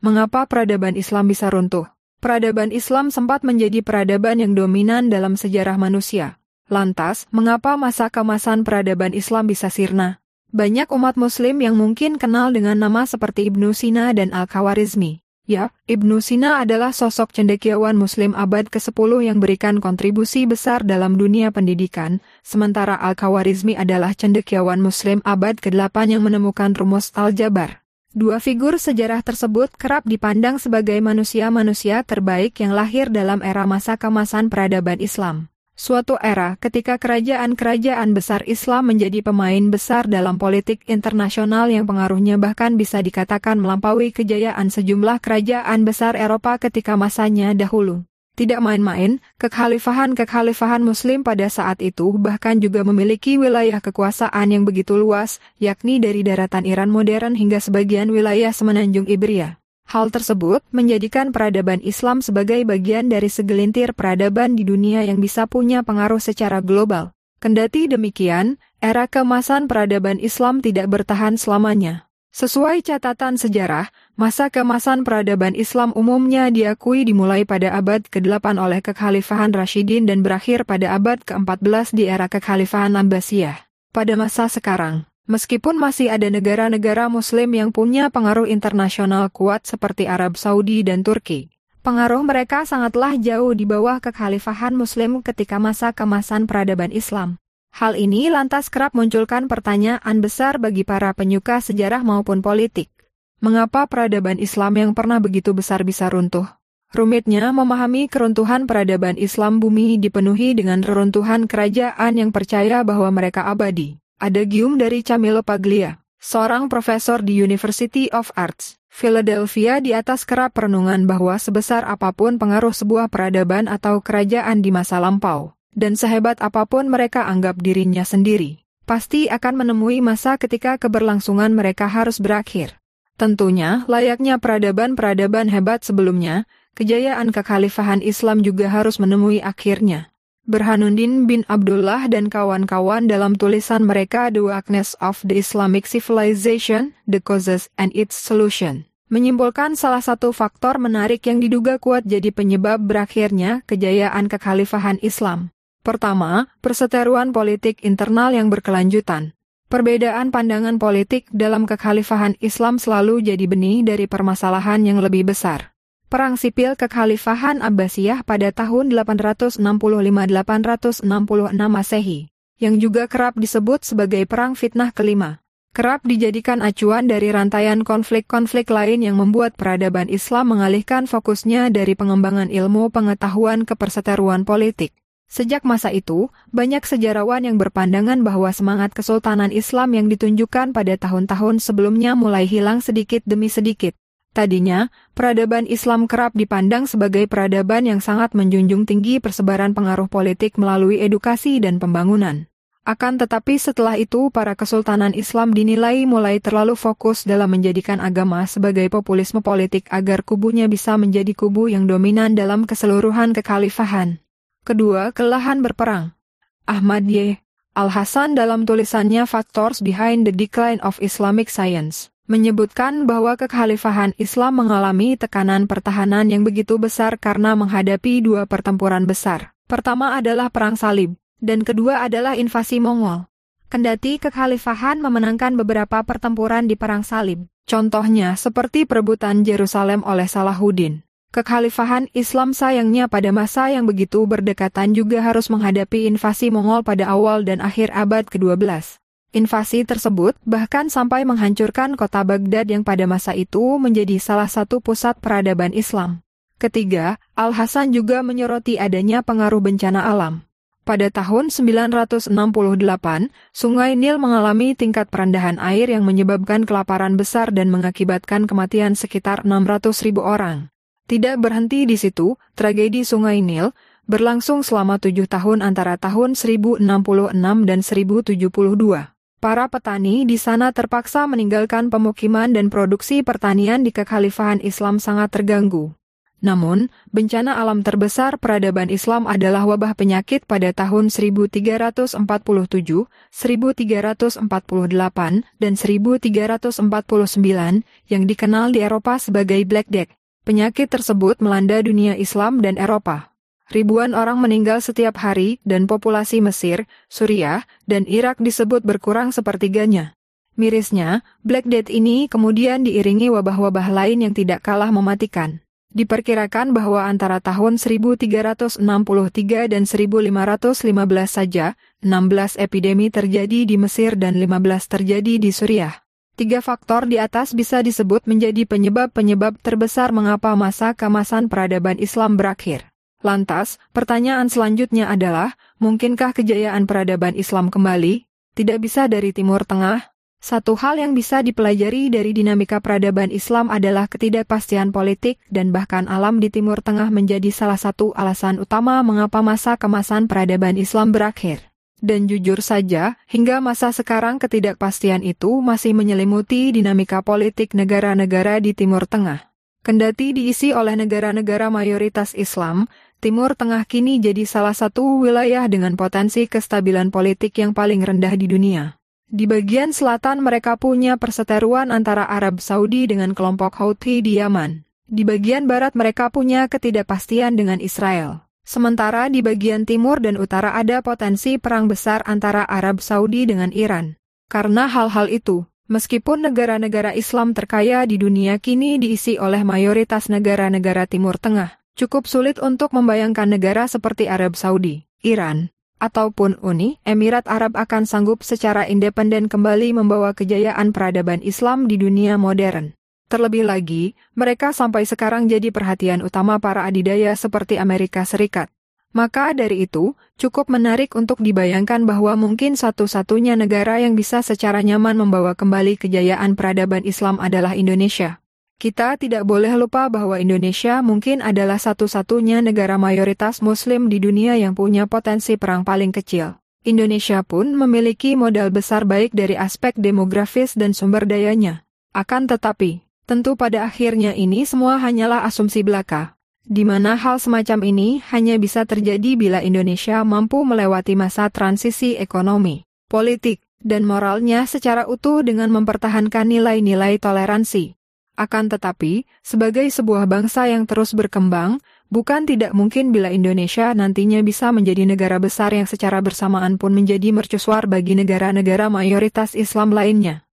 Mengapa peradaban Islam bisa runtuh? Peradaban Islam sempat menjadi peradaban yang dominan dalam sejarah manusia. Lantas, mengapa masa keemasan peradaban Islam bisa sirna? Banyak umat Muslim yang mungkin kenal dengan nama seperti Ibnu Sina dan Al-Khawarizmi. Ya, Ibnu Sina adalah sosok cendekiawan Muslim abad ke-10 yang berikan kontribusi besar dalam dunia pendidikan, sementara Al-Khawarizmi adalah cendekiawan Muslim abad ke-8 yang menemukan rumus aljabar. Dua figur sejarah tersebut kerap dipandang sebagai manusia-manusia terbaik yang lahir dalam era masa keemasan peradaban Islam. Suatu era ketika kerajaan-kerajaan besar Islam menjadi pemain besar dalam politik internasional yang pengaruhnya bahkan bisa dikatakan melampaui kejayaan sejumlah kerajaan besar Eropa ketika masanya dahulu. Tidak main-main, kekhalifahan Muslim pada saat itu bahkan juga memiliki wilayah kekuasaan yang begitu luas, yakni dari daratan Iran modern hingga sebagian wilayah semenanjung Iberia. Hal tersebut menjadikan peradaban Islam sebagai bagian dari segelintir peradaban di dunia yang bisa punya pengaruh secara global. Kendati demikian, era keemasan peradaban Islam tidak bertahan selamanya. Sesuai catatan sejarah, masa keemasan peradaban Islam umumnya diakui dimulai pada abad ke-8 oleh Kekhalifahan Rasyidin dan berakhir pada abad ke-14 di era Kekhalifahan Abbasiyah. Pada masa sekarang, meskipun masih ada negara-negara Muslim yang punya pengaruh internasional kuat seperti Arab Saudi dan Turki, pengaruh mereka sangatlah jauh di bawah Kekhalifahan Muslim ketika masa keemasan peradaban Islam. Hal ini lantas kerap munculkan pertanyaan besar bagi para penyuka sejarah maupun politik. Mengapa peradaban Islam yang pernah begitu besar bisa runtuh? Rumitnya memahami keruntuhan peradaban Islam bumi dipenuhi dengan reruntuhan kerajaan yang percaya bahwa mereka abadi. Adagium dari Camillo Paglia, seorang profesor di University of Arts, Philadelphia di atas kerap perenungan bahwa sebesar apapun pengaruh sebuah peradaban atau kerajaan di masa lampau, dan sehebat apapun mereka anggap dirinya sendiri, pasti akan menemui masa ketika keberlangsungan mereka harus berakhir. Tentunya, layaknya peradaban-peradaban hebat sebelumnya, kejayaan kekhalifahan Islam juga harus menemui akhirnya. Burhanuddin bin Abdullah dan kawan-kawan dalam tulisan mereka The Weakness of the Islamic Civilization, The Causes and Its Solution, menyimpulkan salah satu faktor menarik yang diduga kuat jadi penyebab berakhirnya kejayaan kekhalifahan Islam. Pertama, perseteruan politik internal yang berkelanjutan. Perbedaan pandangan politik dalam kekhalifahan Islam selalu jadi benih dari permasalahan yang lebih besar. Perang sipil kekhalifahan Abbasiyah pada tahun 865-866 Masehi, yang juga kerap disebut sebagai Perang Fitnah kelima, kerap dijadikan acuan dari rantaian konflik-konflik lain yang membuat peradaban Islam mengalihkan fokusnya dari pengembangan ilmu pengetahuan ke perseteruan politik. Sejak masa itu, banyak sejarawan yang berpandangan bahwa semangat kesultanan Islam yang ditunjukkan pada tahun-tahun sebelumnya mulai hilang sedikit demi sedikit. Tadinya, peradaban Islam kerap dipandang sebagai peradaban yang sangat menjunjung tinggi persebaran pengaruh politik melalui edukasi dan pembangunan. Akan tetapi setelah itu para kesultanan Islam dinilai mulai terlalu fokus dalam menjadikan agama sebagai populisme politik agar kubunya bisa menjadi kubu yang dominan dalam keseluruhan kekhalifahan. Kedua, kelelahan berperang. Ahmad Y. Al-Hasan dalam tulisannya Factors Behind the Decline of Islamic Science menyebutkan bahwa kekhalifahan Islam mengalami tekanan pertahanan yang begitu besar karena menghadapi dua pertempuran besar. Pertama adalah Perang Salib, dan kedua adalah invasi Mongol. Kendati kekhalifahan memenangkan beberapa pertempuran di Perang Salib, contohnya seperti perebutan Yerusalem oleh Salahuddin, kekhalifahan Islam sayangnya pada masa yang begitu berdekatan juga harus menghadapi invasi Mongol pada awal dan akhir abad ke-12. Invasi tersebut bahkan sampai menghancurkan kota Baghdad yang pada masa itu menjadi salah satu pusat peradaban Islam. Ketiga, Al-Hasan juga menyoroti adanya pengaruh bencana alam. Pada tahun 968, Sungai Nil mengalami tingkat perendahan air yang menyebabkan kelaparan besar dan mengakibatkan kematian sekitar 600.000 orang. Tidak berhenti di situ, tragedi Sungai Nil berlangsung selama 7 tahun antara tahun 1066 dan 1072. Para petani di sana terpaksa meninggalkan pemukiman dan produksi pertanian di kekhalifahan Islam sangat terganggu. Namun, bencana alam terbesar peradaban Islam adalah wabah penyakit pada tahun 1347, 1348, dan 1349 yang dikenal di Eropa sebagai Black Death. Penyakit tersebut melanda dunia Islam dan Eropa. Ribuan orang meninggal setiap hari dan populasi Mesir, Suriah, dan Irak disebut berkurang sepertiganya. Mirisnya, Black Death ini kemudian diiringi wabah-wabah lain yang tidak kalah mematikan. Diperkirakan bahwa antara tahun 1363 dan 1515 saja, 16 epidemi terjadi di Mesir dan 15 terjadi di Suriah. 3 faktor di atas bisa disebut menjadi penyebab-penyebab terbesar mengapa masa keemasan peradaban Islam berakhir. Lantas, pertanyaan selanjutnya adalah, mungkinkah kejayaan peradaban Islam kembali? Tidak bisa dari Timur Tengah. Satu hal yang bisa dipelajari dari dinamika peradaban Islam adalah ketidakpastian politik dan bahkan alam di Timur Tengah menjadi salah satu alasan utama mengapa masa keemasan peradaban Islam berakhir. Dan jujur saja, hingga masa sekarang ketidakpastian itu masih menyelimuti dinamika politik negara-negara di Timur Tengah. Kendati diisi oleh negara-negara mayoritas Islam, Timur Tengah kini jadi salah satu wilayah dengan potensi kestabilan politik yang paling rendah di dunia. Di bagian selatan mereka punya perseteruan antara Arab Saudi dengan kelompok Houthi di Yaman. Di bagian barat mereka punya ketidakpastian dengan Israel. Sementara di bagian timur dan utara ada potensi perang besar antara Arab Saudi dengan Iran. Karena hal-hal itu, meskipun negara-negara Islam terkaya di dunia kini diisi oleh mayoritas negara-negara Timur Tengah, cukup sulit untuk membayangkan negara seperti Arab Saudi, Iran, ataupun Uni Emirat Arab akan sanggup secara independen kembali membawa kejayaan peradaban Islam di dunia modern. Terlebih lagi, mereka sampai sekarang jadi perhatian utama para adidaya seperti Amerika Serikat. Maka dari itu, cukup menarik untuk dibayangkan bahwa mungkin satu-satunya negara yang bisa secara nyaman membawa kembali kejayaan peradaban Islam adalah Indonesia. Kita tidak boleh lupa bahwa Indonesia mungkin adalah satu-satunya negara mayoritas Muslim di dunia yang punya potensi perang paling kecil. Indonesia pun memiliki modal besar baik dari aspek demografis dan sumber dayanya. Akan tetapi, tentu pada akhirnya ini semua hanyalah asumsi belaka, di mana hal semacam ini hanya bisa terjadi bila Indonesia mampu melewati masa transisi ekonomi, politik, dan moralnya secara utuh dengan mempertahankan nilai-nilai toleransi. Akan tetapi, sebagai sebuah bangsa yang terus berkembang, bukan tidak mungkin bila Indonesia nantinya bisa menjadi negara besar yang secara bersamaan pun menjadi mercusuar bagi negara-negara mayoritas Islam lainnya.